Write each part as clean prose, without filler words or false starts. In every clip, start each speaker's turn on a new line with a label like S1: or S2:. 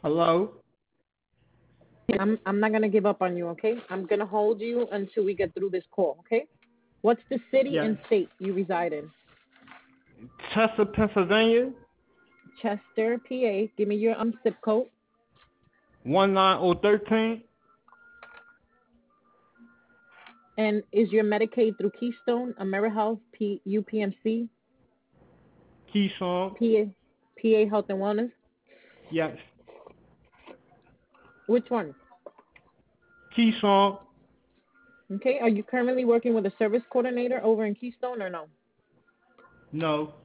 S1: Hello?
S2: I'm not gonna give up on you, okay? I'm gonna hold you until we get through this call, okay? What's the city
S1: Yes.
S2: and state you reside in?
S1: Chester, Pennsylvania,
S2: Chester, PA. Give me your zip code.
S1: 19013.
S2: And is your Medicaid through Keystone, AmeriHealth, UPMC,
S1: Keyshawn.
S2: PA Health and Wellness?
S1: Yes.
S2: Which one?
S1: Keyshawn.
S2: Okay. Are you currently working with a service coordinator over in Keystone or no?
S1: No.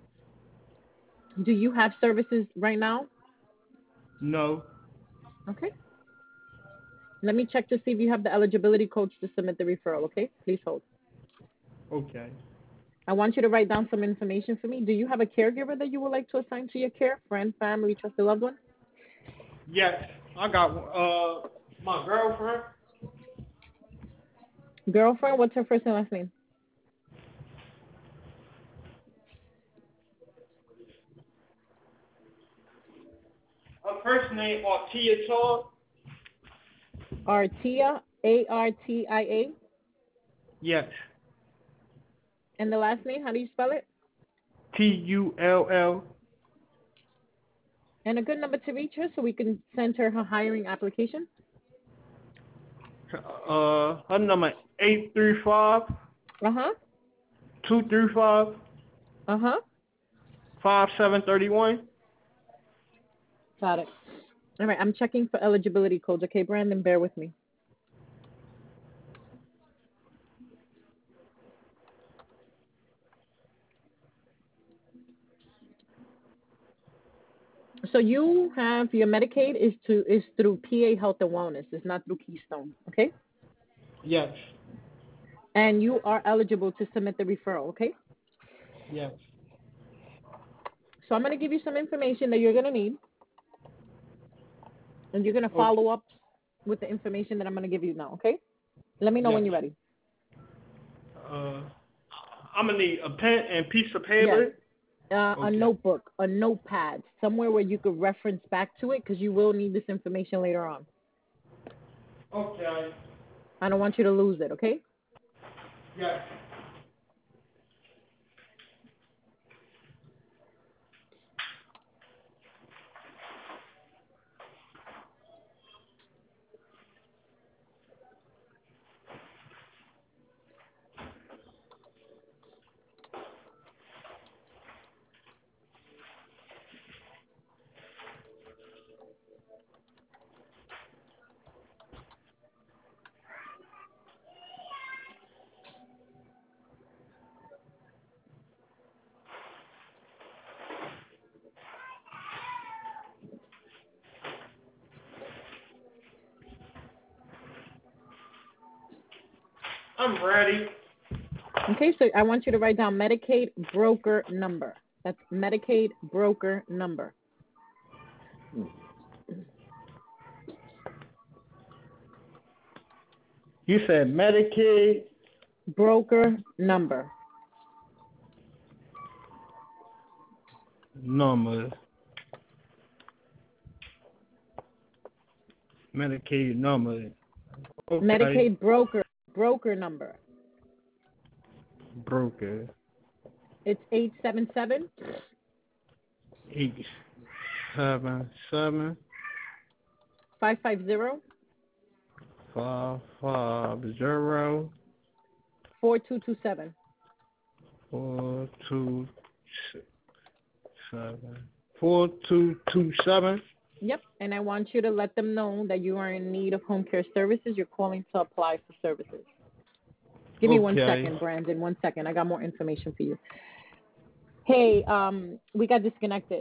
S2: Do you have services right now?
S1: No.
S2: Okay. Let me check to see if you have the eligibility codes to submit the referral, okay? Please hold.
S1: Okay.
S2: I want you to write down some information for me. Do you have a caregiver that you would like to assign to your care? Friend, family, trusted loved one?
S1: Yes. I got my girlfriend.
S2: Girlfriend, what's her first and last name?
S1: Her first name Artia Charles.
S2: Artia, Artia.
S1: Yes.
S2: And the last name, how do you spell it?
S1: Tull.
S2: And a good number to reach her so we can send her her hiring application.
S1: Her number 835
S2: Uh huh.
S1: 235
S2: Uh huh.
S1: 5731.
S2: Got it. All right, I'm checking for eligibility codes. Okay, Brandon, bear with me. So you have your Medicaid is through PA Health and Wellness. It's not through Keystone. Okay,
S1: Yes.
S2: and you are eligible to submit the referral. Okay,
S1: Yes.
S2: so I'm going to give you some information that you're going to need, and you're going to
S1: Okay.
S2: follow up with the information that I'm going to give you now. Okay, let me know when
S1: Yes.
S2: you're ready.
S1: Uh, I'm gonna need a pen and piece of
S2: Yes.
S1: paper.
S2: A
S1: Okay.
S2: notebook, a notepad, somewhere where you could reference back to it because you will need this information later on.
S1: Okay.
S2: I don't want you to lose it, okay?
S1: Yes. I'm ready.
S2: Okay, so I want you to write down Medicaid broker number. That's Medicaid broker number.
S1: You said Medicaid
S2: Broker number.
S1: number. Medicaid number. Okay.
S2: Medicaid broker number.
S1: Broker.
S2: It's 877
S1: 877
S2: 550
S1: 550
S2: 4227.
S1: 427 4227.
S2: Yep, and I want you to let them know that you are in need of home care services. You're calling to apply for services. Give me one
S1: Okay.
S2: second, Brandon. 1 second. I got more information for you. Hey, we got disconnected.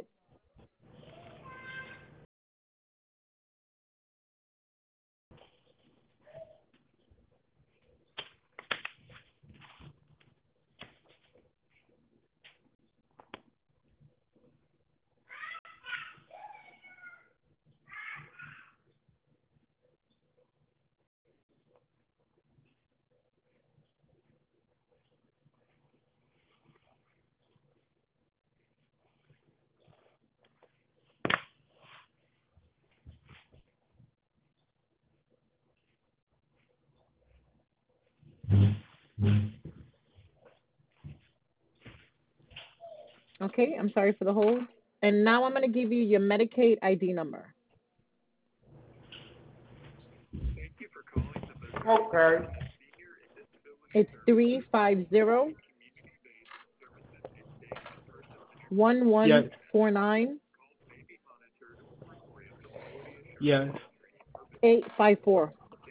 S2: Okay, I'm sorry for the hold. And now I'm going to give you your Medicaid ID number.
S1: Okay.
S2: It's 350
S1: Yes.
S2: 1149
S1: Yes.
S2: 854.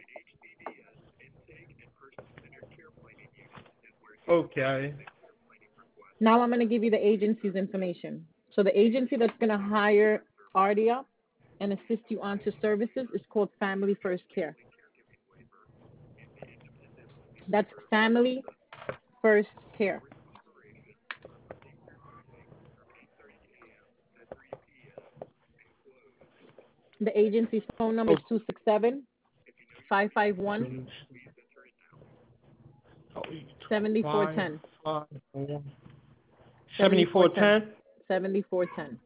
S1: Okay.
S2: Now I'm going to give you the agency's information. So the agency that's going to hire Ardia and assist you onto services is called Family First Care. That's Family First Care. The agency's phone number is
S1: Okay.
S2: 267 551
S1: Five,
S2: 7410.
S1: 1.
S2: 7410.
S1: 7410.
S2: 7410.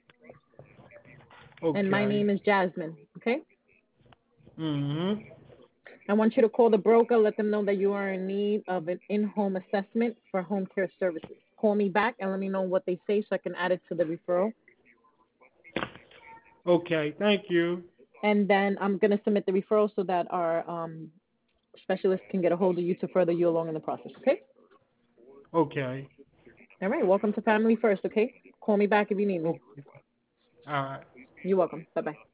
S2: And my
S1: Okay.
S2: name is Jasmine. Okay?
S1: Mm-hmm.
S2: I want you to call the broker, let them know that you are in need of an in home assessment for home care services. Call me back and let me know what they say so I can add it to the referral.
S1: Okay. Thank you.
S2: And then I'm going to submit the referral so that our specialist can get a hold of you to further you along in the process. Okay?
S1: Okay.
S2: All right. Welcome to Family First. Okay? Call me back if you need me.
S1: Okay. All right.
S2: You're welcome. Bye bye.